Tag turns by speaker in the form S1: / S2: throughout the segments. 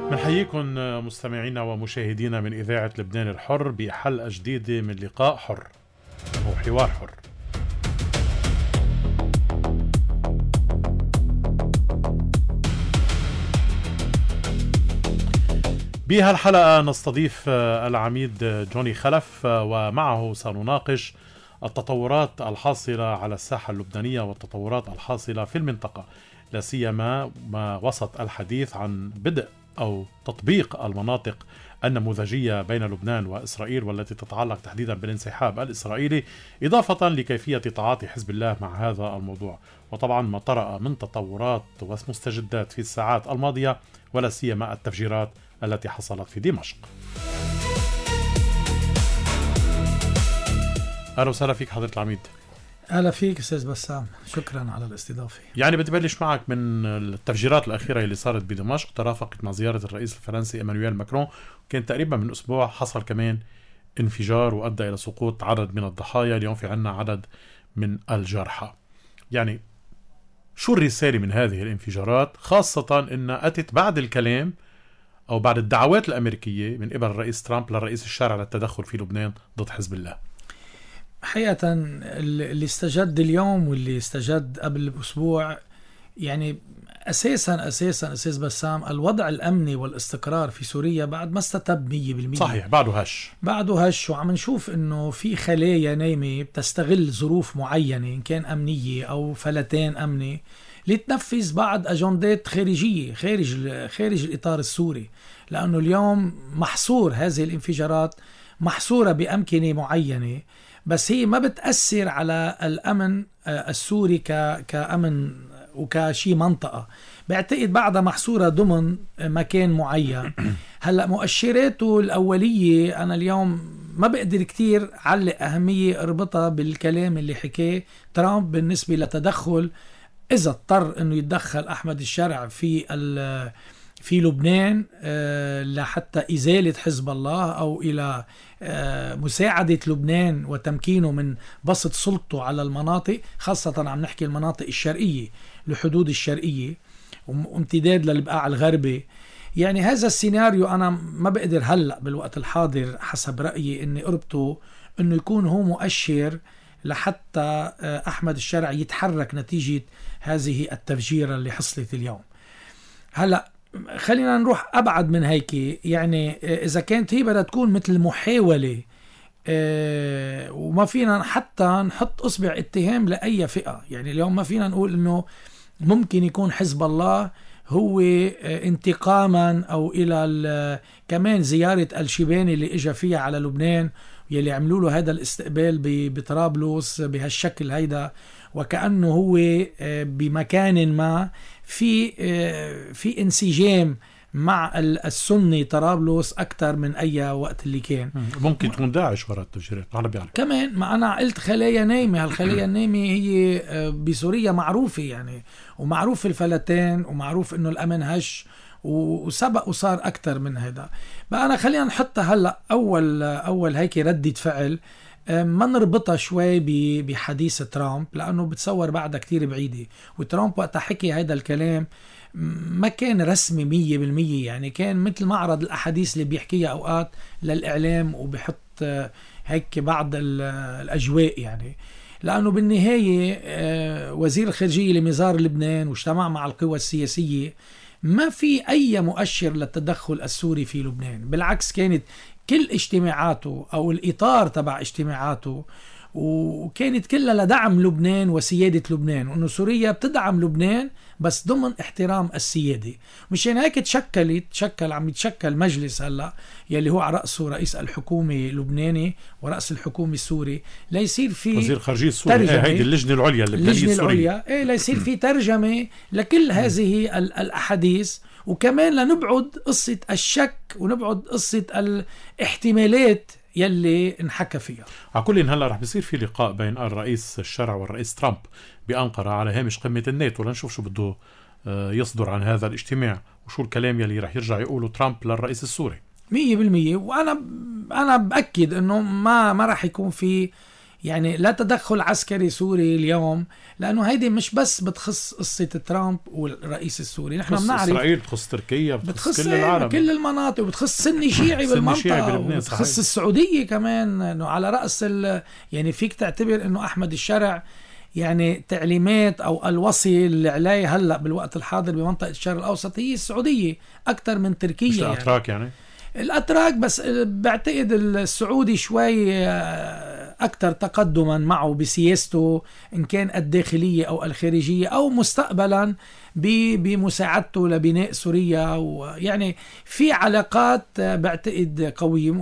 S1: نحييكم مستمعينا ومشاهدينا من إذاعة لبنان الحر بحلقة جديدة من لقاء حر أو حوار حر. بهالحلقة نستضيف العميد جوني خلف، ومعه سنناقش التطورات الحاصلة على الساحة اللبنانية والتطورات الحاصلة في المنطقة، لا سيما ما وسط الحديث عن بدء أو تطبيق المناطق النموذجية بين لبنان وإسرائيل والتي تتعلق تحديدا بالانسحاب الإسرائيلي، إضافة لكيفية تعاطي حزب الله مع هذا الموضوع، وطبعا ما طرأ من تطورات ومستجدات في الساعات الماضية ولا سيما التفجيرات التي حصلت في دمشق. أهلا وسهلا فيك حضرة العميد.
S2: أهلا فيك أستاذ بسام، شكرا على الاستضافة.
S1: يعني بدي بلش معك من التفجيرات الأخيرة اللي صارت بدمشق، ترافقت مع زيارة الرئيس الفرنسي إيمانويل ماكرون، كان تقريبا من أسبوع حصل كمان انفجار وأدى إلى سقوط عدد من الضحايا، اليوم في عنا عدد من الجرحى. يعني شو الرسالة من هذه الانفجارات، خاصة إنها أتت بعد الكلام أو بعد الدعوات الأمريكية من قبل الرئيس ترامب للرئيس الشارع للتدخل في لبنان ضد حزب الله؟
S2: حقيقة اللي استجد اليوم واللي استجد قبل بأسبوع، يعني أساسا أستاذ بسام، الوضع الأمني والاستقرار في سوريا بعد ما استتب 100%.
S1: صحيح، بعده هش،
S2: وعم نشوف إنه في خلايا نايمة بتستغل ظروف معينة إن كان أمنية أو فلتان أمني لتنفذ بعض أجندات خارجية خارج الإطار السوري، لأنه اليوم محصور هذه الانفجارات محصورة بأمكنة معينة، بس هي ما بتأثر على الأمن السوري كأمن وكشي منطقة، بعتقد بعدها محصورة ضمن مكان معين. هلأ مؤشراته الأولية أنا اليوم ما بقدر كتير علق أهمية اربطها بالكلام اللي حكاه ترامب بالنسبة لتدخل، إذا اضطر أنه يتدخل أحمد الشارع في لبنان لحتى إزالة حزب الله أو إلى مساعدة لبنان وتمكينه من بسط سلطته على المناطق، خاصة عم نحكي المناطق الشرقية، الحدود الشرقية وامتداد للبقاع الغربي. يعني هذا السيناريو أنا ما بقدر هلأ بالوقت الحاضر حسب رأيي أني أربطه أنه يكون هو مؤشر لحتى أحمد الشارع يتحرك نتيجة هذه التفجيرة اللي حصلت اليوم. هلأ خلينا نروح أبعد من هيك، يعني إذا كانت هي بدها تكون مثل محاولة وما فينا حتى نحط إصبع اتهام لأي فئة، يعني اليوم ما فينا نقول إنه ممكن يكون حزب الله هو انتقاما أو إلى كمان زيارة الشيباني اللي إجا فيها على لبنان يلي عملوا له هذا الاستقبال بطرابلس بهالشكل هيدا، وكأنه هو بمكان ما في انسجام مع السني طرابلس أكثر من أي وقت اللي كان.
S1: ممكن تكون داعش وراء التفجيرات، أنا بيعرف
S2: كمان ما أنا قلت خلايا نايمة. هالخلايا النايمة هي بسوريا معروفة يعني، ومعروف الفلتان ومعروف إنه الأمن هش وسبق وصار أكتر من هذا. بقى أنا خلينا نحطها هلأ أول هيك ردة فعل، ما نربطها شوي بحديث ترامب لأنه بتصور بعدها كتير بعيدة، وترامب وقت حكي هذا الكلام ما كان رسمي 100%، يعني كان مثل معرض الأحاديث اللي بيحكيها أوقات للإعلام وبيحط هيك بعض الأجواء، يعني لأنه بالنهاية وزير الخارجية لمزار لبنان واجتمع مع القوى السياسية، ما في أي مؤشر للتدخل السوري في لبنان، بالعكس كانت كل اجتماعاته أو الإطار تبع اجتماعاته وكانت كلها لدعم لبنان وسيادة لبنان، وأنه سوريا بتدعم لبنان بس ضمن احترام السيادة. مشان هيك عم يتشكل مجلس هلا يلي هو على رأسه رئيس الحكومة اللبناني ورأس الحكومة السوري، لا يصير في
S1: وزير الخارجية السوري، هيدي اللجنة العليا اللبنانية السورية،
S2: لا يصير في ترجمة لكل هذه الأحاديث، وكمان لنبعد قصة الشك ونبعد قصة الاحتمالات يلي انحكى فيها.
S1: على كل هلا رح بيصير في لقاء بين الرئيس الشارع والرئيس ترامب بأنقرة على هامش قمة الناتو، لنشوف شو بده يصدر عن هذا الاجتماع وشو الكلام يلي رح يرجع يقوله ترامب للرئيس السوري.
S2: 100%. وأنا بأكد إنه ما رح يكون في يعني لا تدخل عسكري سوري اليوم، لأنه هيدي مش بس بتخص قصة ترامب والرئيس السوري، نحن بنعرف
S1: إسرائيل، بتخص تركيا،
S2: بتخص
S1: كل العالم،
S2: كل المناطق، وبتخص سني شيعي بالمنطقة، وبتخص السعودية كمان، إنه على رأس يعني فيك تعتبر إنه أحمد الشرع يعني تعليمات أو الوصي اللي عليه هلأ بالوقت الحاضر بمنطقة الشرق الأوسط هي السعودية أكتر من تركيا،
S1: مش الأتراك يعني
S2: الأتراك. بس بعتقد السعودي شوي أكثر تقدما معه بسياسته إن كان الداخلية أو الخارجية، أو مستقبلا بمساعدته لبناء سوريا، ويعني في علاقات بعتقد قوية.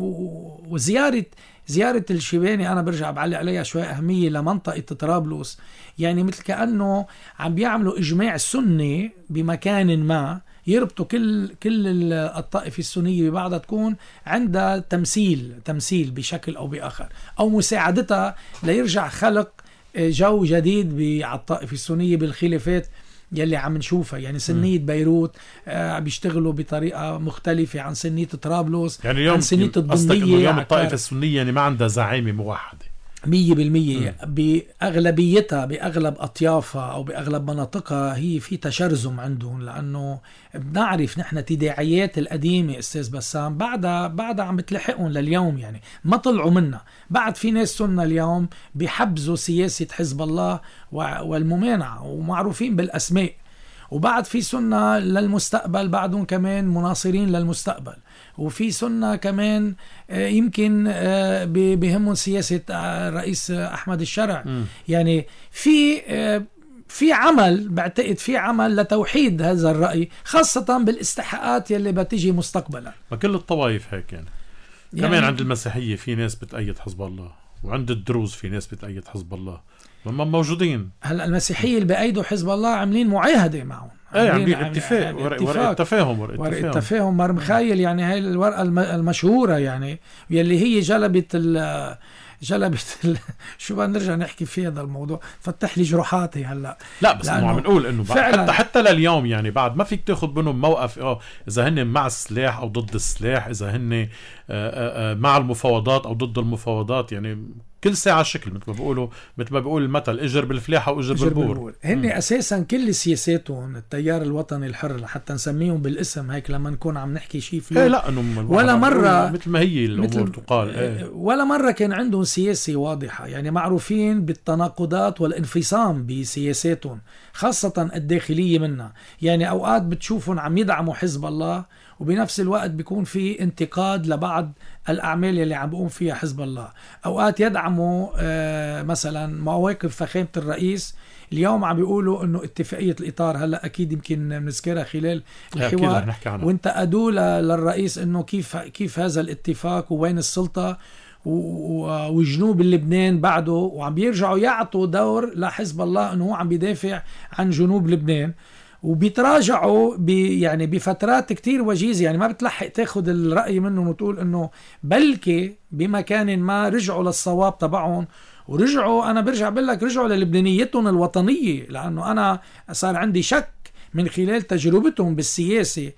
S2: زيارة الشيباني أنا برجع بعلق عليها شوي أهمية لمنطقة طرابلس، يعني مثل كأنه عم بيعملوا إجماع سني بمكان ما يربطوا كل الطائفة السنية ببعضها، تكون عندها تمثيل بشكل أو بآخر، أو مساعدتها ليرجع خلق جو جديد على الطائفة السنية بالخلافات يلي عم نشوفها. يعني سنية بيروت بيشتغلوا بطريقة مختلفة عن سنية طرابلس،
S1: يعني اليوم
S2: عن سنية الضمنية.
S1: اليوم الطائفة السنية يعني ما عندها زعيمة موحدة
S2: 100%، بأغلبيتها بأغلب أطيافها أو بأغلب مناطقها هي في تشرذم عندهم، لأنه بنعرف نحن تداعيات القديمة أستاذ بسام بعدها عم بتلحقهم لليوم، يعني ما طلعوا منها. بعد في ناس سنة اليوم بيحبزوا سياسة حزب الله والممانعة ومعروفين بالأسماء، وبعد في سنة للمستقبل بعدهم كمان مناصرين للمستقبل، وفي سنة كمان يمكن بهمهم سياسة الرئيس أحمد الشرع. يعني في عمل، بعتقد في عمل لتوحيد هذا الرأي، خاصة بالاستحقاقات يلي بتيجي مستقبلا.
S1: ما كل الطوائف هيك يعني كمان عند المسيحية في ناس بتأيد حزب الله، وعند الدروز في ناس بتأيد حزب الله، هم موجودين.
S2: هلا المسيحية اللي بأيدوا حزب الله عاملين معاهدة معهم،
S1: عاملين اتفاق، ورقة تفاهم
S2: مرمخايل، يعني هاي الورقة المشهورة يعني يلي هي جلبت شو بقى نرجع نحكي في هذا الموضوع، فتح لي جروحاتي هلا.
S1: لا بس عم نقول انه حتى لليوم يعني بعد ما فيك تاخذ منهم موقف اذا هن مع السلاح او ضد السلاح، اذا هن مع المفاوضات او ضد المفاوضات، يعني كل ساعة شكل مثل ما بيقول المثل اجر بالفلاحة واجر بالبور.
S2: هن اساسا كل سياساتهم التيار الوطني الحر، حتى نسميهم بالاسم هيك لما نكون عم نحكي شيء فيه،
S1: لا انه
S2: ولا مرة
S1: مثل ما هي الامور تقال،
S2: ولا مرة كان عندهم سياسة واضحة. يعني معروفين بالتناقضات والانفصام بسياساتهم، خاصة الداخلية منها. يعني اوقات بتشوفهم عم يدعموا حزب الله، وبنفس الوقت بيكون في انتقاد لبعض الأعمال اللي عم بقوم فيها حزب الله. أوقات يدعموا مثلا مواقف فخامة الرئيس. اليوم عم بيقولوا انه اتفاقية الإطار، هلا اكيد يمكن نذكرها خلال الحوار، وانتقدوا للرئيس انه كيف هذا الاتفاق ووين السلطة وجنوب لبنان بعده، وعم بيرجعوا يعطوا دور لحزب الله انه هو عم بيدافع عن جنوب لبنان، وبيتراجعوا يعني بفترات كتير وجيزة. يعني ما بتلحق تاخد الرأي منهم وتقول انه بلكي بمكان ما رجعوا للصواب تبعهم، ورجعوا، انا برجع بقول لك رجعوا للبنانيتهم الوطنية. لانه انا صار عندي شك من خلال تجربتهم بالسياسة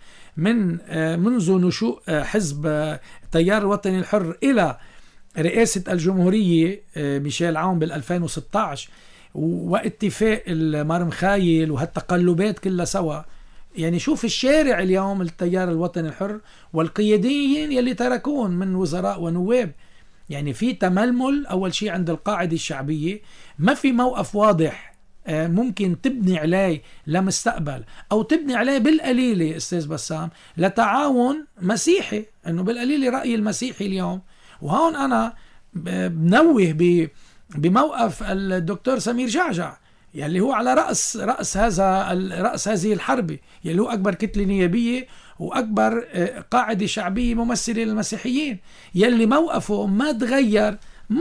S2: منذ نشوء حزب التيار الوطني الحر الى رئاسة الجمهورية ميشيل عون بال2016 واتفاق المرمخايل وهالتقلبات كلها سوا. يعني شوف الشارع اليوم التيار الوطني الحر والقياديين يلي تركون من وزراء ونواب، يعني في تململ أول شيء عند القاعدة الشعبية، ما في موقف واضح ممكن تبني عليه لمستقبل، أو تبني عليه بالقليلة أستاذ بسام لتعاون مسيحي، أنه بالقليلة رأي المسيحي اليوم. وهون أنا بنوه بموقف الدكتور سمير جعجع يلي هو على رأس هذه الحرب، يلي هو أكبر كتلة نيابية وأكبر قاعدة شعبية ممثلة للمسيحيين، يلي موقفه ما تغير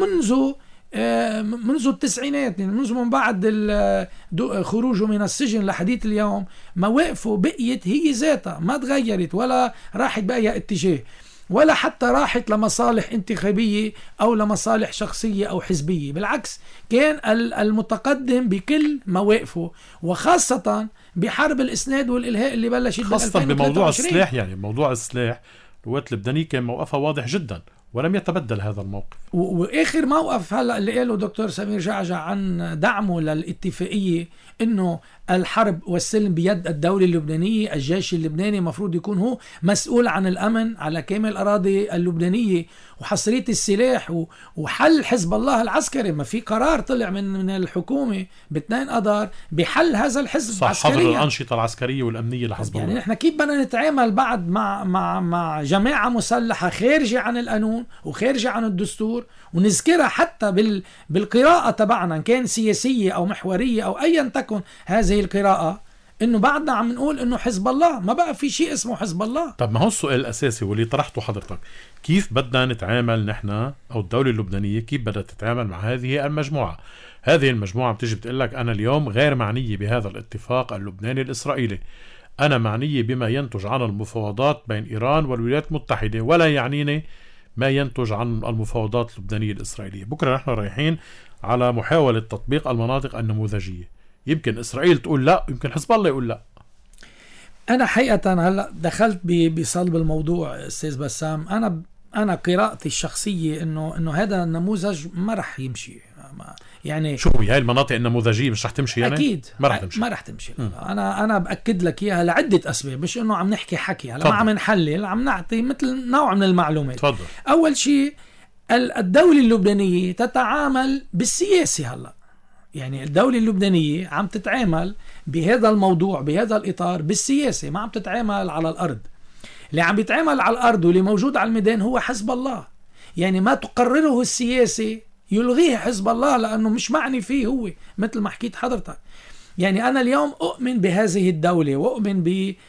S2: منذ التسعينات، يعني من بعد خروجه من السجن لحديث اليوم. مواقفه بقيت هي ذاتها، ما تغيرت ولا راحت بأي اتجاه، ولا حتى راحت لمصالح انتخابية أو لمصالح شخصية أو حزبية. بالعكس كان المتقدم بكل مواقفه، وخاصة بحرب الإسناد والإلهاء اللي بلشت
S1: خاصة بموضوع السلاح. يعني موضوع السلاح القوات اللبنانية كان موقفها واضح جدا، ولم يتبدل هذا الموقف.
S2: واخر موقف هلا اللي قاله دكتور سمير جعجع عن دعمه للاتفاقيه انه الحرب والسلم بيد الدوله اللبنانيه، الجيش اللبناني مفروض يكون هو مسؤول عن الامن على كامل الاراضي اللبنانيه وحصريه السلاح وحل حزب الله العسكري. ما في قرار طلع من الحكومه ب2 اذار بحل هذا الحزب عسكريا،
S1: حظر الانشطه العسكريه والامنيه لحزب الله.
S2: يعني نحن كيف بدنا نتعامل بعد مع جماعه مسلحه خارجه عن القانون وخارجه عن الدستور، ونذكرها حتى بالقراءه تبعنا ان كان سياسيه او محوريه او ايا تكن هذه القراءه، انه بعدنا عم نقول انه حزب الله، ما بقى في شيء اسمه حزب الله.
S1: طب ما هو السؤال الاساسي واللي طرحته حضرتك، كيف بدنا نتعامل نحن او الدوله اللبنانيه، كيف بدها تتعامل مع هذه المجموعه؟ هذه المجموعه بتيجي بتقول لك انا اليوم غير معنيه بهذا الاتفاق اللبناني الاسرائيلي، انا معنيه بما ينتج عن المفاوضات بين ايران والولايات المتحده، ولا يعنيني ما ينتج عن المفاوضات اللبنانيه الاسرائيليه. بكره نحن رايحين على محاوله تطبيق المناطق النموذجيه، يمكن إسرائيل تقول لا، يمكن حزب الله يقول لا.
S2: أنا حقيقة هلأ دخلت بصلب الموضوع أستاذ بسام. أنا قراءتي الشخصية إنه هذا النموذج ما رح يمشي. يعني
S1: شو هي المناطق النموذجية مش رح تمشي؟ يعني
S2: أكيد
S1: ما رح تمشي.
S2: أنا بأكد لك إياها لعدة أسباب، مش إنه عم نحكي حكي هلا، ما عم نحلل، عم نعطي مثل نوع من المعلومات.
S1: تفضل.
S2: أول شيء الدولة اللبنانية تتعامل بالسياسي هلأ، يعني الدولة اللبنانية عم تتعامل بهذا الموضوع بهذا الإطار بالسياسة، ما عم تتعامل على الأرض. اللي عم بيتعامل على الأرض واللي موجود على الميدان هو حزب الله. يعني ما تقرره السياسة يلغيه حزب الله لأنه مش معني فيه هو، مثل ما حكيت حضرتك. يعني أنا اليوم أؤمن بهذه الدولة وأؤمن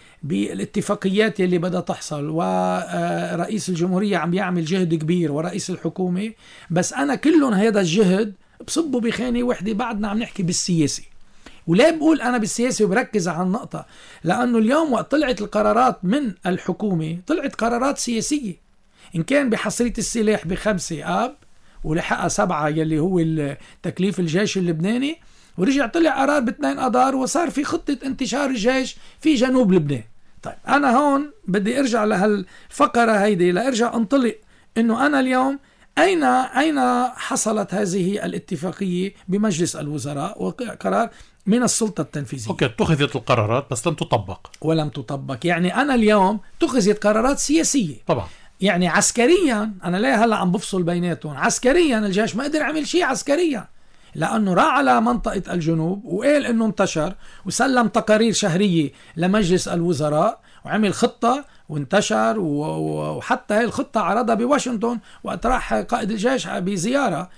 S2: بالاتفاقيات اللي بدها تحصل، ورئيس الجمهورية عم يعمل جهد كبير ورئيس الحكومة، بس أنا كلهم هذا الجهد بصبوا بخانة وحدة. بعدنا عم نحكي بالسياسي. ولا بقول أنا بالسياسي وبركز على النقطة، لأنه اليوم وقت طلعت القرارات من الحكومة طلعت قرارات سياسية، إن كان بحصرية السلاح ب5 آب ولحقها 7 يلي هو تكليف الجيش اللبناني، ورجع طلع قرار ب2 أذار وصار في خطة انتشار الجيش في جنوب لبنان. طيب أنا هون بدي أرجع لهالفقرة هيدي لأرجع أنطلق إنه أنا اليوم أين حصلت هذه الاتفاقية؟ بمجلس الوزراء، وقرار من السلطة التنفيذية.
S1: أوكي، اتخذت القرارات بس لم تطبق.
S2: ولم تطبق. يعني أنا اليوم اتخذت قرارات سياسية
S1: طبعا.
S2: يعني عسكريا أنا لا هلأ عم بفصل بيناتهم. عسكريا الجيش ما قدر يعمل شيء عسكريا، لأنه راح على منطقة الجنوب وقال أنه انتشر وسلم تقارير شهرية لمجلس الوزراء وعمل خطة وانتشر، وحتى هاي الخطة عرضها بواشنطن وقت راح قائد الجيش بزيارة.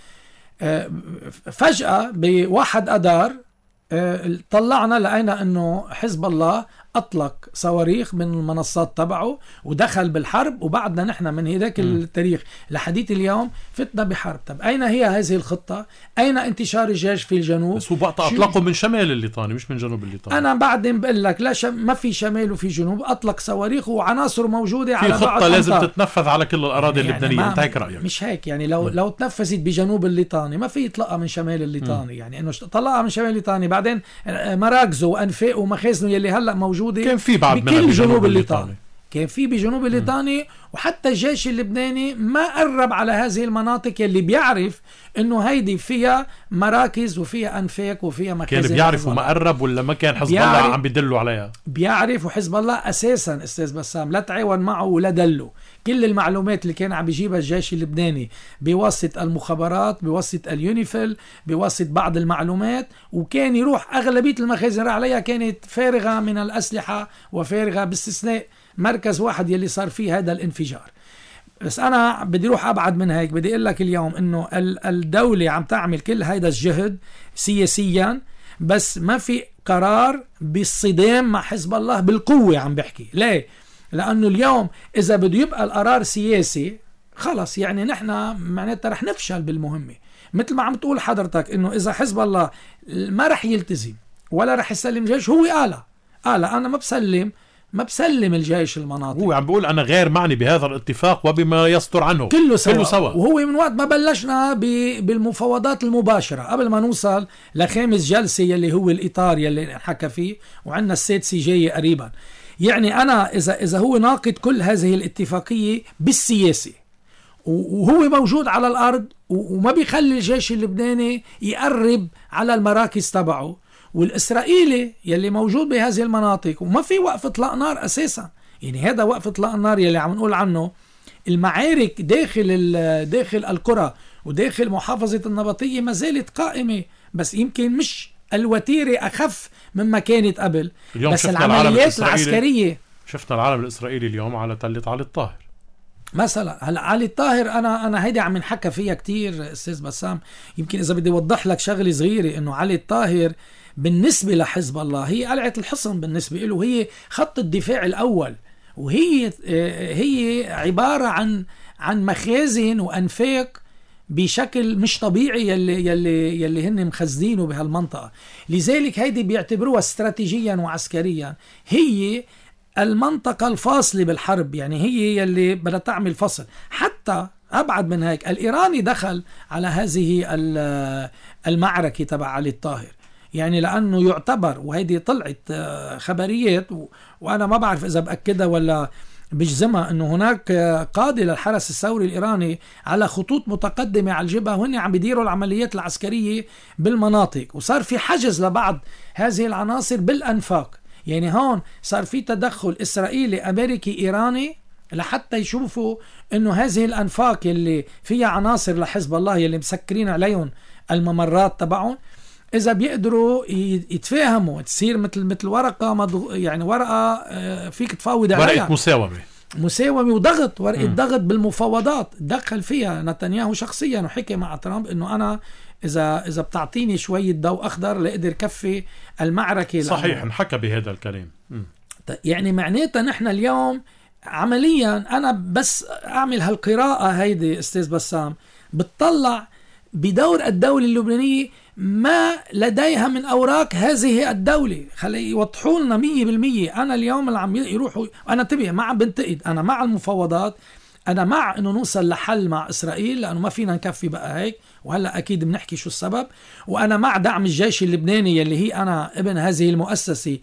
S2: فجأة ب1 أذار طلعنا لقينا أنه حزب الله أطلق صواريخ من المنصات تبعه ودخل بالحرب، وبعدنا نحن من هذاك التاريخ لحديث اليوم فتنا بحرب. طب أين هي هذه الخطة؟ أين انتشار الجيش في الجنوب؟
S1: بس هو بقى أطلقوا من شمال الليطاني مش من جنوب الليطاني.
S2: أنا بعدين بقول لك لا، ما في شمال وفي جنوب، أطلق صواريخ وعناصر موجودة على
S1: في خطة لازم تتنفذ على كل الأراضي اللبنانية. أنت هيك رأيك؟
S2: مش هيك يعني لو تنفذت بجنوب الليطاني ما في يطلقها من شمال الليطاني. يعني إنه طلقها من شمال الليطاني، بعدين مراكزه وأنفاقه ومخازنه يلي هلأ موجودة
S1: كان في بعد
S2: بكل جنوب الليطاني، كان في بجنوب الليطاني. وحتى الجيش اللبناني ما قرب على هذه المناطق اللي بيعرف انه هيدي فيها مراكز وفيها انفاق وفيها مخازن.
S1: كان بيعرف وما قرب ولا ما كان حزب الله عم بيدلوا عليها؟
S2: بيعرف، وحزب الله اساسا استاذ بسام لا تعاون معه ولا دله. كل المعلومات اللي كان عم بيجيبها الجيش اللبناني بواسطة المخابرات، بواسطة اليونيفيل، بواسطة بعض المعلومات، وكان يروح اغلبية المخازن عليها كانت فارغة من الاسلحة وفارغة باستثناء مركز واحد يلي صار فيه هذا الانفجار. بس أنا بدي روح أبعد من هيك. بدي أقول لك اليوم إنه الدولة عم تعمل كل هذا الجهد سياسيا، بس ما في قرار بالصدام مع حزب الله بالقوة. عم بحكي ليه؟ لأنه اليوم إذا بده يبقى القرار سياسي خلص، يعني نحن معناتها رح نفشل بالمهمة. مثل ما عم تقول حضرتك إنه إذا حزب الله ما رح يلتزم ولا رح يسلم جيش، هو قال أنا ما بسلم الجيش المناطق.
S1: هو عم بيقول أنا غير معني بهذا الاتفاق وبما يصدر عنه
S2: كله سوا. وهو من وقت ما بلشنا بالمفاوضات المباشرة قبل ما نوصل لخامس جلسة يلي هو الإطار يلي حكى فيه، وعندنا السادسة جاية قريبا. يعني أنا إذا هو ناقد كل هذه الاتفاقية بالسياسي وهو موجود على الأرض وما بيخلي الجيش اللبناني يقرب على المراكز تبعه، والإسرائيلي يلي موجود بهذه المناطق وما في وقف إطلاق نار أساسا. يعني هذا وقف إطلاق النار يلي عم نقول عنه، المعارك داخل القرى وداخل محافظة النبطية ما زالت قائمة، بس يمكن مش الوتيرة أخف مما كانت قبل. بس العمليات العسكرية،
S1: شفنا العالم الإسرائيلي اليوم على تلة علي الطاهر
S2: مثلا. هلا علي الطاهر انا هيدي عم نحكى فيها كتير استاذ بسام. يمكن اذا بدي اوضح لك شغله صغيره، انه علي الطاهر بالنسبه لحزب الله هي قلعه الحصن بالنسبه له، هي خط الدفاع الاول، وهي عباره عن مخازن وانفاق بشكل مش طبيعي يلي هن مخزنينه بهالمنطقه. لذلك هيدي بيعتبروها استراتيجيا وعسكريا هي المنطقة الفاصلة بالحرب، يعني هي يلي بدها تعمل فصل. حتى أبعد من هيك، الإيراني دخل على هذه المعركة تبع علي الطاهر، يعني لأنه يعتبر، وهيدي طلعت خبريات وأنا ما بعرف إذا بأكدها ولا بجزمها، أنه هناك قادة للحرس الثوري الإيراني على خطوط متقدمة على الجبهة، وهن عم بيديروا العمليات العسكرية بالمناطق، وصار في حجز لبعض هذه العناصر بالأنفاق. يعني هون صار في تدخل إسرائيلي أمريكي إيراني لحتى يشوفوا إنه هذه الأنفاق اللي فيها عناصر لحزب الله يلي مسكرين عليهم الممرات تبعهم، إذا بيقدروا يتفاهموا تصير مثل ورقة، يعني ورقة فيك تفاوض عليها،
S1: ورقة مساومة
S2: وضغط، ورقة ضغط بالمفاوضات. دخل فيها نتنياهو شخصيا وحكي مع ترامب إنه أنا إذا بتعطيني شوية ضوء أخضر لأقدر كفي المعركة.
S1: صحيح، انحكى بهذا الكلام.
S2: يعني معناتها نحن اليوم عمليا، أنا بس أعمل هالقراءة هيدي أستاذ بسام، بتطلع بدور الدولة اللبنانية ما لديها من أوراق هذه الدولة. خلي يوضحوا لنا 100%. أنا اليوم اللي عم يروحوا، أنا تبيه ما عم بنتقد، أنا مع المفاوضات، أنا مع إنه نوصل لحل مع إسرائيل لأنه ما فينا نكفي بقى هيك، وهلأ أكيد بنحكي شو السبب. وأنا مع دعم الجيش اللبناني اللي هي أنا ابن هذه المؤسسة،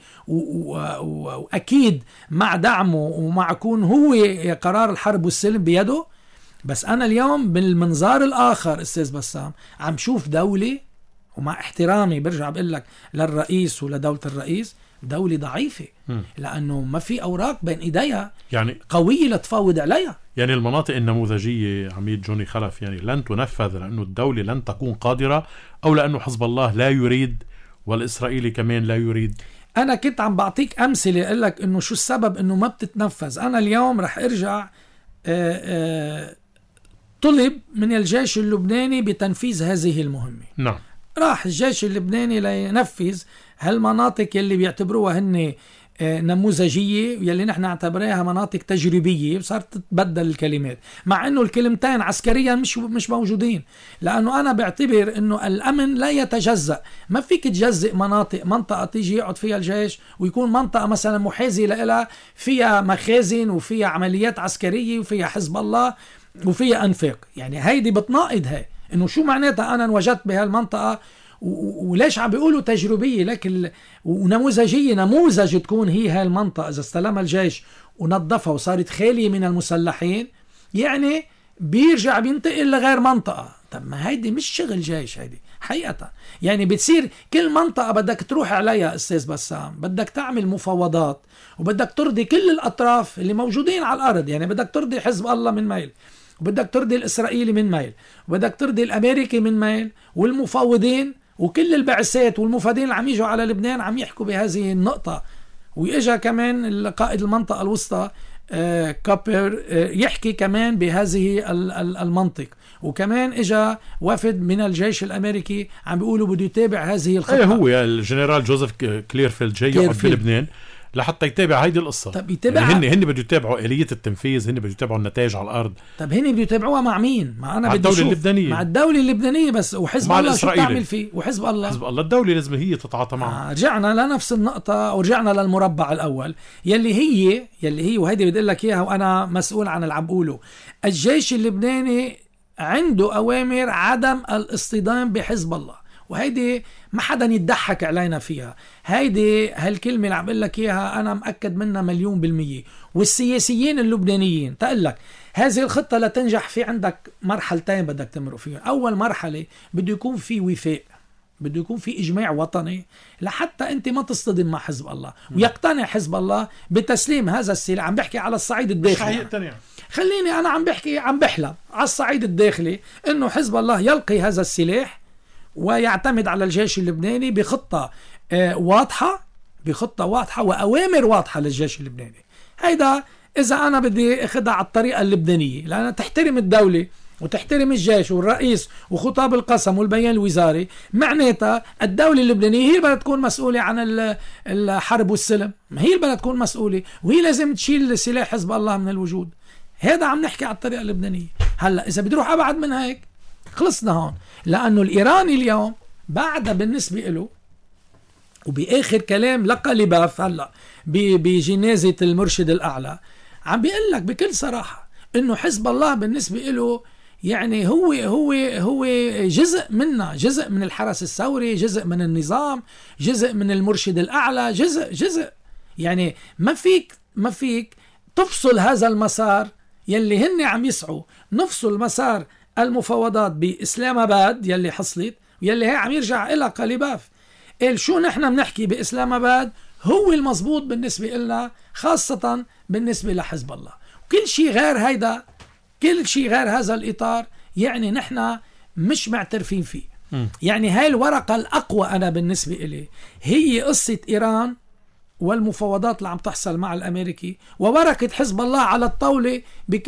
S2: وأكيد مع دعمه ومع كون هو قرار الحرب والسلم بيده. بس أنا اليوم بالمنظار الآخر أستاذ بسام عم شوف دولة، ومع احترامي برجع بقول لك للرئيس ولدولة الرئيس، دولة ضعيفة لأنه ما في أوراق بين إيديها يعني قوية لتفاوض عليها.
S1: يعني المناطق النموذجية عميد جوني خلف يعني لن تنفذ لأنه الدولة لن تكون قادرة، أو لأنه حزب الله لا يريد والإسرائيلي كمان لا يريد؟
S2: أنا كنت عم بعطيك أمثلة أقول لك إنه شو السبب إنه ما بتتنفذ. أنا اليوم رح أرجع طلب من الجيش اللبناني بتنفيذ هذه المهمة.
S1: نعم.
S2: راح الجيش اللبناني لينفذ هالمناطق اللي بيعتبروها هن نموذجية، يلي نحن نعتبرها مناطق تجريبية، صارت تتبدل الكلمات، مع انه الكلمتين عسكريا مش موجودين. لانه انا بعتبر انه الامن لا يتجزأ. ما فيك تجزئ منطقة تيجي يقعد فيها الجيش ويكون منطقة مثلا محاذية لها فيها مخازن وفيها عمليات عسكرية وفيها حزب الله وفيها انفاق. يعني هيدي بتناقض هاي، انه شو معناتها انا انوجدت بهالمنطقة وليش عم بيقولوا تجريبية لكن ونموذجية، نموذج تكون هي هاي المنطقة إذا استلمها الجيش ونظفها وصارت خالية من المسلحين، يعني بيرجع بينتقل لغير منطقة. طب ما هيدي مش شغل جيش، هيدي حقيقة. يعني بتصير كل منطقة بدك تروح عليها أستاذ بسام بدك تعمل مفاوضات وبدك ترضي كل الأطراف اللي موجودين على الأرض. يعني بدك ترضي حزب الله من ميل، وبدك ترضي الإسرائيلي من ميل، وبدك ترضي الأمريكي من ميل، والمفاوضين وكل البعثات والمفادين اللي عم يجوا على لبنان عم يحكوا بهذه النقطة. وإجا كمان قائد المنطقة الوسطى كابر يحكي كمان بهذه المنطق، وكمان إجا وفد من الجيش الأمريكي عم بيقولوا بده يتابع هذه الخطة.
S1: هو الجنرال جوزيف كليرفيلد جاي يقعد في لبنان لحتى يتابع هيدي القصة.
S2: طب يتابع
S1: يعني هن بده يتابعوا آلية التنفيذ، هن بده يتابعوا النتائج على الأرض.
S2: طب هن بده يتابعوها مع مين؟ مع
S1: الدولة اللبنانية،
S2: مع الدولة اللبنانية بس. وحزب الله شو تعمل فيه؟ وحزب الله
S1: الدولة لازم هي تتعاطى معه.
S2: رجعنا لنفس النقطة ورجعنا للمربع الأول يلي هي وهيدي بدي لك إياها وأنا مسؤول عن اللي عم بقوله. الجيش اللبناني عنده أوامر عدم الاصطدام بحزب الله، وهيدي ما حدا يتضحك علينا فيها. هيدي هالكلمة اللي عم بقول لك إياها أنا مأكد منها 1,000,000%. والسياسيين اللبنانيين تقول لك هذه الخطة لتنجح في عندك مرحلتين بدك تمرق فيها. أول مرحلة بده يكون في وفاء، بده يكون في إجماع وطني لحتى أنت ما تصطدم مع حزب الله ويقتنع حزب الله بتسليم هذا السلاح. عم بحكي على الصعيد الداخلي، خليني أنا عم بحلم على الصعيد الداخلي إنه حزب الله يلقي هذا السلاح ويعتمد على الجيش اللبناني بخطة واضحة، وأوامر واضحة للجيش اللبناني. هيدا إذا أنا بدي أخذها على الطريقة اللبنانية، لأن تحترم الدولة وتحترم الجيش والرئيس وخطاب القسم والبيان الوزاري، معناتها الدولة اللبنانية هي اللي بدها تكون مسؤولة عن الحرب والسلم، هي اللي بدها تكون مسؤولة، وهي لازم تشيل سلاح حزب الله من الوجود. هذا عم نحكي على الطريقة اللبنانية. هلأ إذا بدي روح أبعد من هيك خلصنا هون، لأنه الإيراني اليوم بعد بالنسبة له وبآخر كلام لقى لباف هلأ بجنازة المرشد الأعلى عم بيقول لك بكل صراحة إنه حزب الله بالنسبة له يعني هو جزء منا، جزء من الحرس الثوري، جزء من النظام، جزء من المرشد الأعلى، جزء يعني ما فيك تفصل هذا المسار يلي هن عم يسعوا نفصل مسار المفاوضات بإسلام آباد يلي حصلت يلي هي عم يرجع إلى قليباف. شو نحن بنحكي بإسلام آباد هو المضبوط بالنسبة لنا، خاصة بالنسبة لحزب الله. كل شيء غير هيدا، كل شيء غير هذا الإطار يعني نحن مش معترفين فيه. يعني هاي الورقة الأقوى أنا بالنسبة إلي هي قصة إيران والمفاوضات اللي عم تحصل مع الأمريكي وورقة حزب الله على الطاولة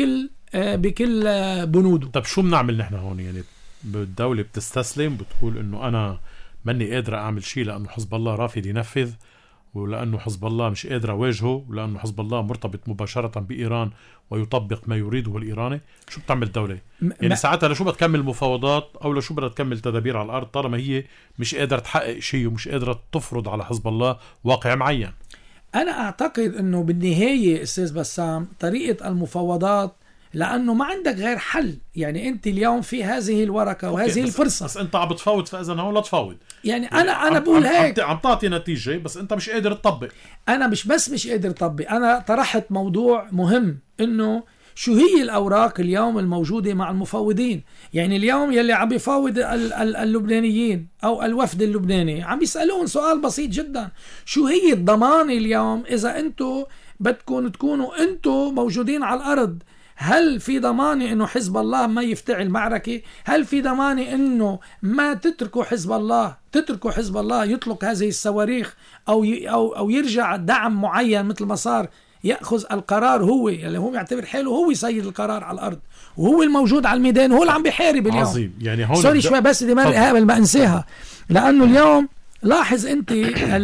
S2: بكل بنوده.
S1: طب شو بنعمل نحن هون؟ يعني الدولة بتستسلم بتقول إنه أنا ماني قادرة أعمل شيء لأنه حزب الله رافض ينفذ، ولأنه حزب الله مش قادر أواجهه، ولأنه حزب الله مرتبط مباشرة بإيران ويطبق ما يريده الإيراني. شو بتعمل الدولة؟ يعني ساعتها لشو بتكمل مفاوضات أو لشو بدها تكمل تدابير على الأرض طالما هي مش قادرة تحقق شيء ومش قادرة تفرض على حزب الله واقع معين؟
S2: أنا أعتقد أنه بالنهاية أستاذ بسام طريقة المفاوضات، لأنه ما عندك غير حل. يعني أنت اليوم في هذه الورقة وهذه الفرصة،
S1: بس أنت عم بتفاوض، فإذا هون لا تفاوض.
S2: يعني أنا بقول هيك
S1: عم تعطي نتيجة بس أنت مش قادر تطبق.
S2: أنا مش قادر أطبق. أنا طرحت موضوع مهم إنه شو هي الأوراق اليوم الموجودة مع المفاوضين. يعني اليوم يلي عم بيفاوض اللبنانيين أو الوفد اللبناني عم بيسألون سؤال بسيط جدا: شو هي الضمانة اليوم إذا أنتوا بدكم تكونوا أنتوا موجودين على الأرض؟ هل في ضمانة إنه حزب الله ما يفتعل معركة؟ هل في ضمانة إنه ما تتركوا حزب الله يطلق هذه الصواريخ أو يرجع دعم معين مثل ما صار يأخذ القرار هو اللي هو يعتبر حاله هو يسيد القرار على الأرض وهو الموجود على الميدان وهو اللي عم بيحارب اليوم.
S1: عظيم. يعني هون
S2: سوري شوي بس دي قبل ما انساها، لأنه اليوم لاحظ أنت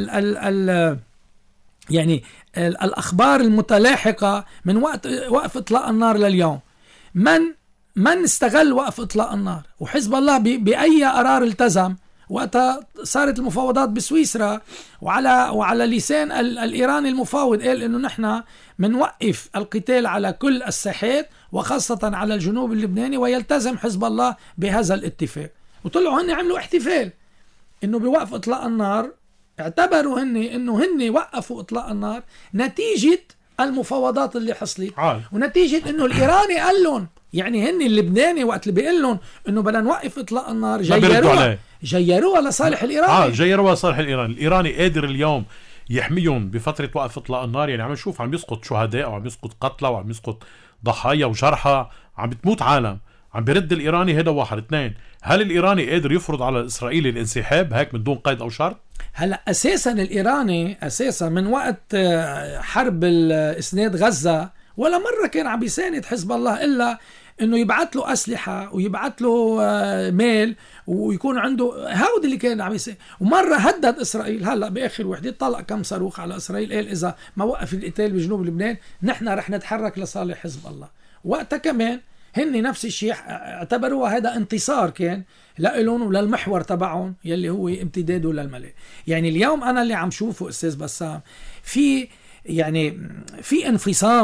S2: يعني الأخبار المتلاحقة من وقف إطلاق النار لليوم. من استغل وقف إطلاق النار؟ وحزب الله بأي قرار التزم وقتها صارت المفاوضات بسويسرا وعلى لسان الإيراني المفاوض قال إنه نحن منوقف القتال على كل الساحات وخاصة على الجنوب اللبناني ويلتزم حزب الله بهذا الاتفاق. وطلعوا هن عملوا احتفال إنه بوقف إطلاق النار، اعتبروا إنه هن وقفوا إطلاق النار نتيجة المفاوضات اللي حصلت ونتيجة إنه الإيراني قال لهم، يعني هن اللبناني وقت اللي بيقول لهم إنه بدنا نوقف إطلاق النار جيروها لصالح الإيراني.
S1: جيروها لصالح الإيراني. الإيراني قادر اليوم يحميهم بفترة وقف إطلاق النار. يعني عم نشوف عم يسقط شهداء وعم يسقط قتلى وعم يسقط ضحايا وجرحى، عم بتموت عالم. عم بيرد الإيراني هذا واحد. اثنين، هل الإيراني قادر يفرض على الإسرائيلي الانسحاب هيك من دون قيد أو شرط؟
S2: هلا أساسا الإيراني أساسا من وقت حرب إسناد غزة ولا مرة كان عم يساند حزب الله إلا إنه يبعث له أسلحة ويبعث له مال ويكون عنده هود اللي كان عم يساند. ومرة هدد إسرائيل هلا بآخر وحدة طلق كم صاروخ على إسرائيل، قال إذا ما وقف القتال بجنوب لبنان نحن رح نتحرك لصالح حزب الله. وقتها كمان هن نفس الشيء اعتبروها هذا انتصار كان لهم وللمحور تبعهم يلي هو امتداده للملأ. يعني اليوم أنا اللي عم شوفه أستاذ بسام في انفصام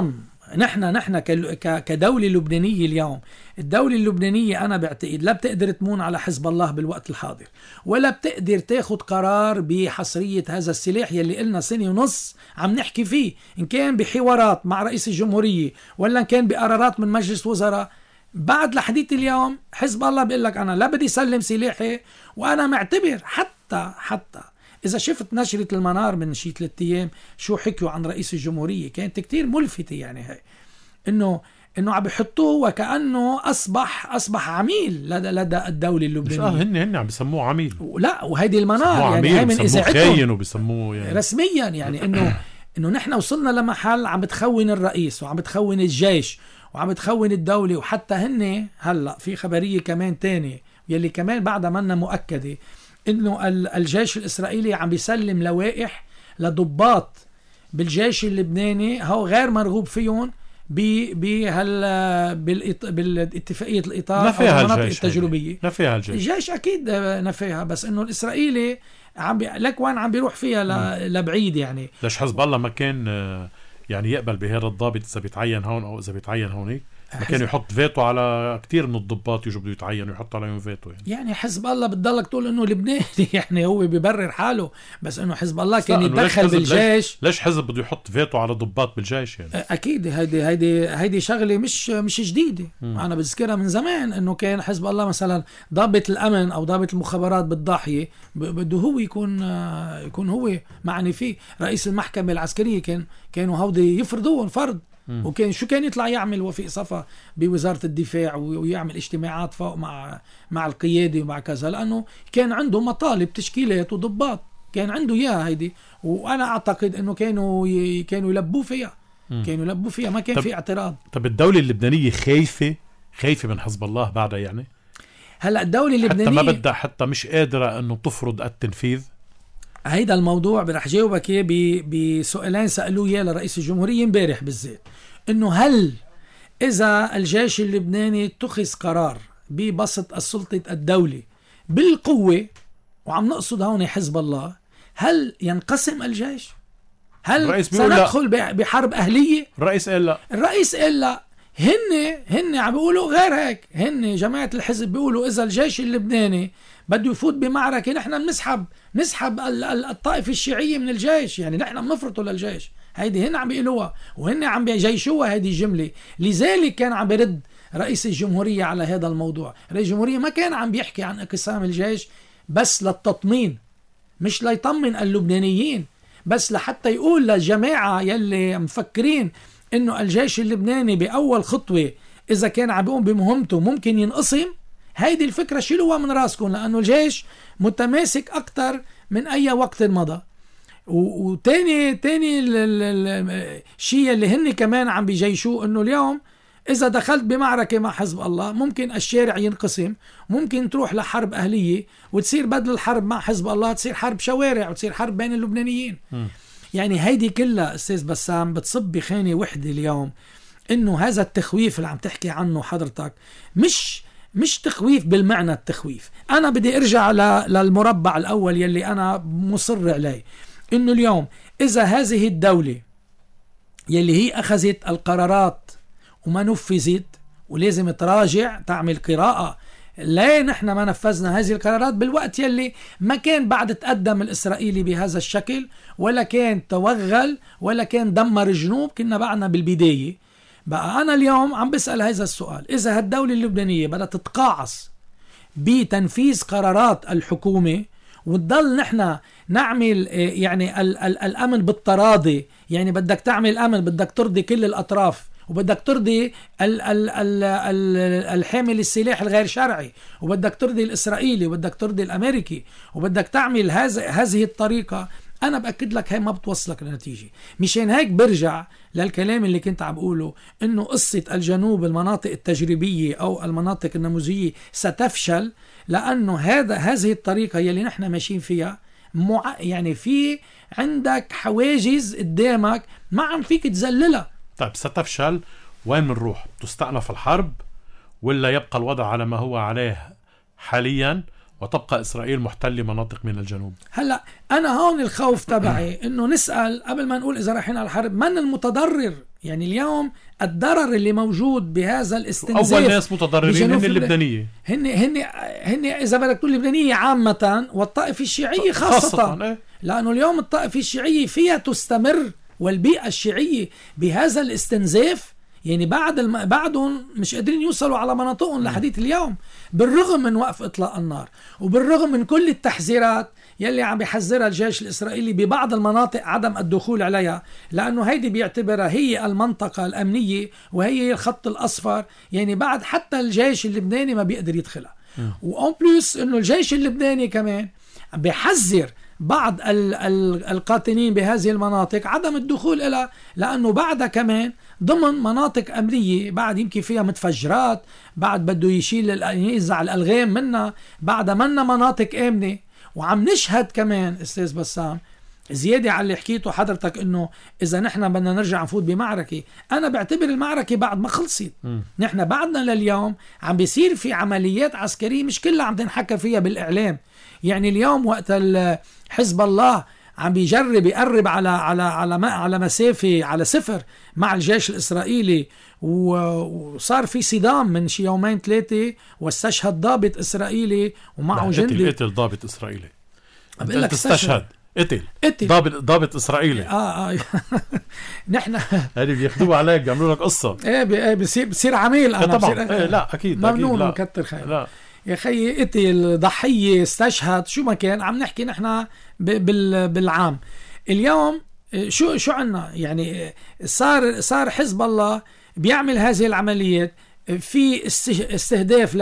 S2: نحن كدولة لبنانية اليوم، الدولة اللبنانية أنا بعتقد لا بتقدر تمون على حزب الله بالوقت الحاضر، ولا بتقدر تاخد قرار بحصرية هذا السلاح يلي قلنا سنة ونص عم نحكي فيه، إن كان بحوارات مع رئيس الجمهورية ولا إن كان بقرارات من مجلس وزراء. بعد لحديت اليوم حزب الله بيقول لك أنا لا بدي سلم سلاحي. وأنا معتبر حتى إذا شفت نشرة المنار من شي 3 أيام شو حكوا عن رئيس الجمهورية كانت كتير ملفتة، يعني هاي إنه عم بيحطوه وكأنه أصبح عميل لدى الدولة اللبنانية.
S1: هن عم بيسموه عميل.
S2: لا، وهيدي المنار يعني هاي من إذاعتهم
S1: خاين وبيسموه يعني
S2: رسميا، يعني إنه نحن وصلنا لمحل عم بتخون الرئيس وعم بتخون الجيش وعم بتخون الدولة. وحتى هن هلأ في خبرية كمان تانية يلي كمان بعدها منا مؤكدة، إنه الجيش الإسرائيلي عم بيسلم لوائح لضباط بالجيش اللبناني هو غير مرغوب فيهم بالاتفاقية الإطار أو المناطق التجريبية.
S1: نفيها
S2: الجيش أكيد نفيها، بس إنه الإسرائيلي لك وين عم بيروح فيها لبعيد. يعني
S1: ليش حزب الله ما كان يعني يقبل بهذا الضابط إذا بيتعين هون أو إذا بيتعين هونيك؟ كان يحط فيتو على كتير من الضباط يجوا بده يتعينوا يحط عليهم فيتو. يعني
S2: حزب الله بتضلك تقول انه لبناني يعني هو بيبرر حاله، بس انه حزب الله كان يتدخل بالجيش.
S1: ليش حزب بده يحط فيتو على ضباط بالجيش؟ يعني
S2: اكيد هيدي شغله مش جديده. انا بذكرها من زمان انه كان حزب الله مثلا ضابط الامن او ضابط المخابرات بالضاحيه بده هو يكون هو معني فيه. رئيس المحكمه العسكريه كانوا هودي يفرضوهم فرض. وكان شو كان يطلع يعمل وفيق صفا بوزارة الدفاع ويعمل اجتماعات فوق مع القيادة ومع كذا، لأنه كان عنده مطالب تشكيلات وضباط كان عنده إياها هيدي. وأنا أعتقد أنه كانوا يلبوا فيها ما كان في اعتراض.
S1: طب الدولة اللبنانية خايفة من حزب الله بعدها؟ يعني
S2: هلأ الدولة اللبنانية
S1: حتى ما بدها، حتى مش قادرة أنه تفرض التنفيذ.
S2: هيدا الموضوع رح جاوبك بسؤالين سألوه إياه لرئيس الجمهورية امبارح بالذات، إنه هل إذا الجيش اللبناني اتخذ قرار ببسط السلطة الدولة بالقوة، وعم نقصد هون حزب الله، هل ينقسم الجيش؟ هل سندخل بحرب أهلية؟ الرئيس قال لا. هن عم بيقولوا غير هيك. هن جماعة الحزب بيقولوا إذا الجيش اللبناني بده يفوت بمعركة نحن نسحب الطائفة الشيعية من الجيش، يعني نحن بنفرطه للجيش. هيدي هن عم بيقولوها وهن عم بيجيشوها هيدي الجملة. لذلك كان عم بيرد رئيس الجمهورية على هذا الموضوع. رئيس الجمهورية ما كان عم بيحكي عن انقسام الجيش بس للتطمين، مش ليطمن اللبنانيين، بس لحتى يقول للجماعة يلي مفكرين انه الجيش اللبناني بأول خطوة إذا كان عم بيقوم بمهمته ممكن ينقسم. هيدي الفكرة شيلوها من راسكم، لأنه الجيش متماسك أكتر من أي وقت مضى. وتاني الشيء اللي هن كمان عم بيجيشوه انه اليوم اذا دخلت بمعركة مع حزب الله ممكن الشارع ينقسم، ممكن تروح لحرب اهلية وتصير بدل الحرب مع حزب الله تصير حرب شوارع وتصير حرب بين اللبنانيين. يعني هيدي كلها استاذ بسام بتصب بخانة وحدة اليوم، انه هذا التخويف اللي عم تحكي عنه حضرتك مش تخويف بالمعنى التخويف. انا بدي ارجع للمربع الاول يلي انا مصر عليه، انه اليوم اذا هذه الدولة يلي هي اخذت القرارات وما نفذت ولازم تراجع تعمل قراءة ليه نحن ما نفذنا هذه القرارات بالوقت يلي ما كان بعد تقدم الإسرائيلي بهذا الشكل ولا كان توغل ولا كان دمر الجنوب، كنا بعنا بالبداية. بقى أنا اليوم عم بسأل هذا السؤال، إذا هالدولة اللبنانية بدها تتقاعس بتنفيذ قرارات الحكومة وتضل نحن نعمل يعني الأمن بالتراضي، يعني بدك تعمل أمن بدك ترضي كل الأطراف وبدك ترضي الحامل السلاح الغير شرعي وبدك ترضي الإسرائيلي وبدك ترضي الأمريكي وبدك تعمل هذه الطريقة، أنا بأكد لك هاي ما بتوصلك لنتيجة. مشان هيك برجع للكلام اللي كنت عم بقوله، إنه قصة الجنوب المناطق التجريبية أو المناطق النموذجية ستفشل، لأنه هذه الطريقة يلي نحن ماشيين فيها يعني في عندك حواجز قدامك ما عم فيك تزللها.
S1: طيب ستفشل، وين منروح؟ تستأنف الحرب ولا يبقى الوضع على ما هو عليه حاليا وتبقى إسرائيل محتلة مناطق من الجنوب؟
S2: هلأ أنا هون الخوف تبعي إنه نسأل قبل ما نقول إذا رايحين على الحرب من المتضرر. يعني اليوم الضرر اللي موجود بهذا الاستنزاف،
S1: أول ناس متضررين هن اللبنانية،
S2: هن إذا بدك تقول اللبنانية عامة والطائفة الشيعية خاصة. لأنه اليوم الطائفة الشيعية فيها تستمر، والبيئة الشيعية بهذا الاستنزاف يعني بعدهم مش قادرين يوصلوا على مناطقهم لحديث اليوم، بالرغم من وقف إطلاق النار وبالرغم من كل التحذيرات يلي عم بيحذرها الجيش الإسرائيلي ببعض المناطق عدم الدخول عليها، لأنه هيدي بيعتبرها هي المنطقة الأمنية وهي الخط الأصفر. يعني بعد حتى الجيش اللبناني ما بيقدر يدخلها. وأون بلس إنه الجيش اللبناني كمان بيحذر بعض القاطنين بهذه المناطق عدم الدخول إلى، لأنه بعدها كمان ضمن مناطق أمنية، بعد يمكن فيها متفجرات، بعد بده ينزع الألغام منها، بعدها منا مناطق آمنة. وعم نشهد كمان أستاذ بسام زيادة على اللي حكيته حضرتك، إنه إذا نحن بدنا نرجع نفوت بمعركة، أنا بعتبر المعركة بعد ما خلصت. نحن بعدنا لليوم عم بيصير في عمليات عسكرية مش كلها عم تنحكى فيها بالإعلام. يعني اليوم وقت حزب الله عم بيجرب يقرب على مسافة على صفر مع الجيش الإسرائيلي، وصار في صدام من شي يومين ثلاثة، واستشهد ضابط إسرائيلي ومعه جندي.
S1: قتل ضابط إسرائيلي.
S2: بقول لك
S1: استشهد، قتل ضابط إسرائيلي.
S2: نحن
S1: هذه بياخدوها عليك، بيعملوا لك قصة.
S2: بصير عميل أنا
S1: طبعا. لا أكيد
S2: ممنون وكتر خير.
S1: لا
S2: يا خيي قتل، ضحية، استشهد، شو ما كان. عم نحكي نحن بالعام. اليوم شو عنا؟ يعني صار حزب الله بيعمل هذه العمليات، في استهداف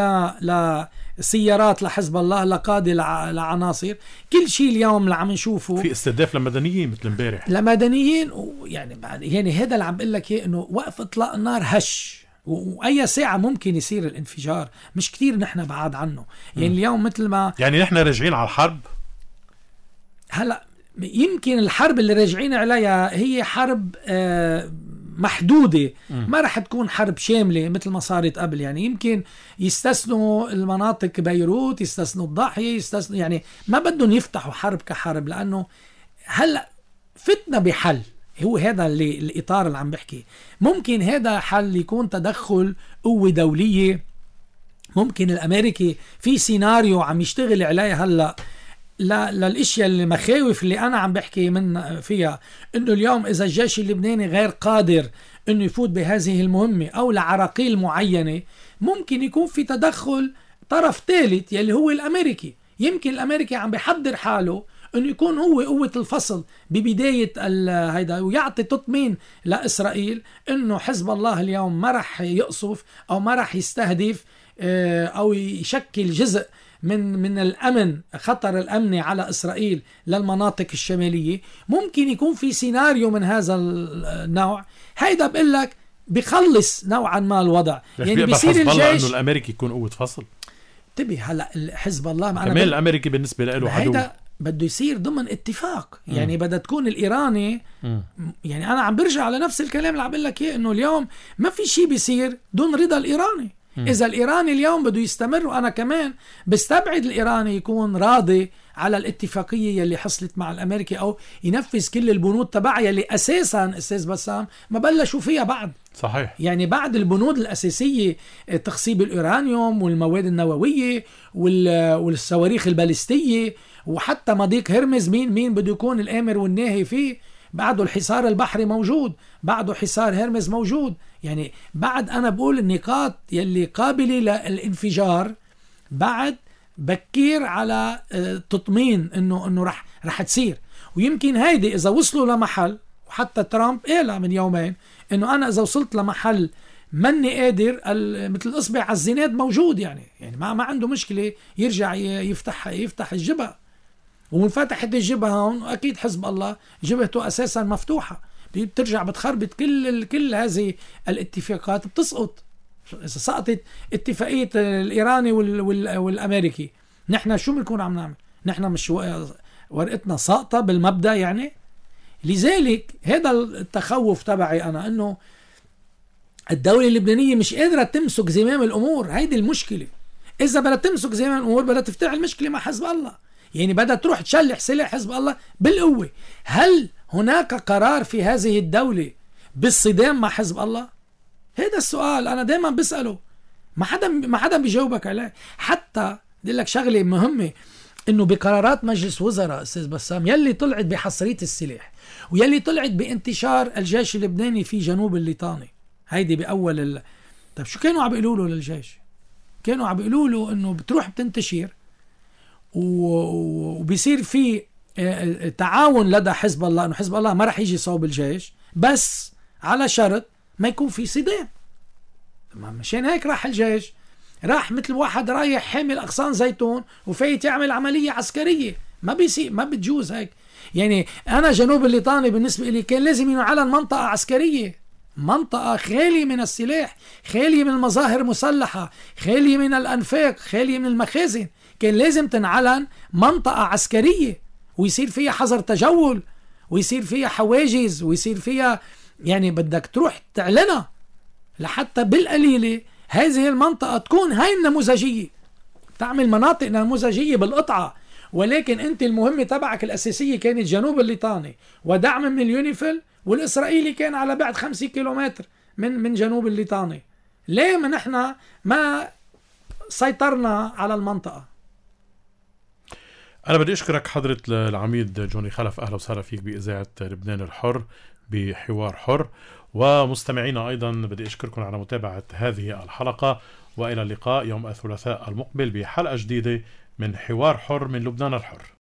S2: لسيارات لحزب الله، لقادة، لعناصر، كل شيء اليوم اللي عم نشوفه
S1: في استهداف لمدنيين مثل امبارح،
S2: لمدنيين. يعني هذا اللي عم بقول لك اياه، انه وقف اطلاق النار هش، واي ساعه ممكن يصير الانفجار، مش كتير نحن بعاد عنه. يعني اليوم مثل ما
S1: يعني نحن راجعين على الحرب
S2: هلا. يمكن الحرب اللي راجعين عليها هي حرب محدودة، ما رح تكون حرب شاملة مثل ما صارت قبل. يعني يمكن يستثنوا المناطق بيروت، يستثنوا الضاحية، يستثنوا، يعني ما بدهم يفتحوا حرب كحرب، لأنه هلأ فتنا بحل. هو هذا الإطار اللي عم بحكي. ممكن هذا حل يكون تدخل قوة دولية، ممكن الأمريكي في سيناريو عم يشتغل عليه هلأ للاشياء المخاوف اللي انا عم بحكي من فيها، انه اليوم اذا الجيش اللبناني غير قادر انه يفوت بهذه المهمة او لعراقيل معينة، ممكن يكون في تدخل طرف ثالث يلي هو الامريكي. يمكن الامريكي عم بيحضر حاله انه يكون هو قوة الفصل ببداية هيدا، ويعطي تطمين لاسرائيل انه حزب الله اليوم ما رح يقصف او ما رح يستهدف او يشكل جزء من الأمن، خطر الأمني على إسرائيل للمناطق الشمالية. ممكن يكون في سيناريو من هذا النوع. هيدا بقول لك بخلص نوعا ما الوضع. يعني بيصير الجيش
S1: إنه الأمريكي يكون قوة فصل.
S2: انتبه هلا حزب الله
S1: كمان الأمريكي بالنسبة له عدو.
S2: هيدا بده يصير ضمن اتفاق. يعني بدها تكون الإيراني. يعني أنا عم برجع على نفس الكلام اللي عم بقول لك إياه، إنه اليوم ما في شيء بيصير دون رضا الإيراني. إذا الإيراني اليوم بده يستمر، وأنا كمان بستبعد الإيراني يكون راضي على الاتفاقية يلي حصلت مع الأمريكي، أو ينفذ كل البنود تبعها يلي أساسا أستاذ بسام ما بلشوا فيها بعد.
S1: صحيح.
S2: يعني بعد البنود الأساسية، تخصيب الأورانيوم والمواد النووية والصواريخ البالستية، وحتى مضيق هرمز مين بده يكون الآمر والناهي فيه. بعده الحصار البحري موجود، بعده حصار هرمز موجود. يعني بعد أنا بقول النقاط يلي قابلة للانفجار بعد بكير على تطمين انه رح تصير. ويمكن هيدي اذا وصلوا لمحل، وحتى ترامب قال من يومين انه انا اذا وصلت لمحل مني قادر، مثل الاصبع على الزناد موجود. يعني ما عنده مشكلة يرجع يفتح الجبهة. ومنفتحت الجبهة هون، أكيد حزب الله جبهته أساسا مفتوحة، بترجع بتخربط كل هذه الاتفاقات، بتسقط. إذا سقطت اتفاقية الإيراني والأمريكي، نحن شو بنكون عم نعمل؟ نحن مش ورقتنا ساقطة بالمبدأ يعني. لذلك هذا التخوف تبعي أنا، أنه الدولة اللبنانية مش قادرة تمسك زمام الأمور. هيدي المشكلة. إذا بدها تمسك زمام الأمور بدها تفتح المشكلة مع حزب الله. يعني بدها تروح تشلح سلاح حزب الله بالقوة. هل هناك قرار في هذه الدولة بالصدام مع حزب الله؟ هذا السؤال أنا دايما بسأله، ما حدا بيجاوبك عليه. حتى بدي لك شغلة مهمة، إنه بقرارات مجلس وزراء أستاذ بسام يلي طلعت بحصرية السلاح ويلي طلعت بانتشار الجيش اللبناني في جنوب الليطاني، هيدي بأول طيب شو كانوا عم بيقولوا له للجيش؟ كانوا عم بيقولوا له إنه بتروح بتنتشر وبيصير في تعاون لدى حزب الله، إنه حزب الله ما رح يجي صوب الجيش بس على شرط ما يكون في صدام. مشان هيك راح الجيش، راح مثل واحد رايح حامل أغصان زيتون وفايت يعمل عملية عسكرية. ما بيصير، ما بتجوز هيك. يعني أنا جنوب الليطاني بالنسبة لي كان لازم ينعلن منطقة عسكرية، منطقة خالية من السلاح، خالية من المظاهر مسلحة، خالية من الأنفاق، خالية من المخازن. كان لازم تنعلن منطقة عسكرية ويصير فيها حظر تجول ويصير فيها حواجز ويصير فيها، يعني بدك تروح تعلنها لحتى بالقليلة هذه المنطقة تكون هاي النموذجية. تعمل مناطق نموذجية بالقطعة، ولكن انت المهمة تبعك الأساسية كانت جنوب الليطاني ودعم من اليونيفيل، والإسرائيلي كان على بعد 50 كيلومتر من جنوب الليطاني. ليه ما نحن ما سيطرنا على المنطقة؟
S1: أنا بدي أشكرك حضرة العميد جوني خلف، أهلا وسهلا فيك بإذاعة لبنان الحر بحوار حر. ومستمعينا أيضا بدي أشكركم على متابعة هذه الحلقة، وإلى اللقاء يوم الثلاثاء المقبل بحلقة جديدة من حوار حر من لبنان الحر.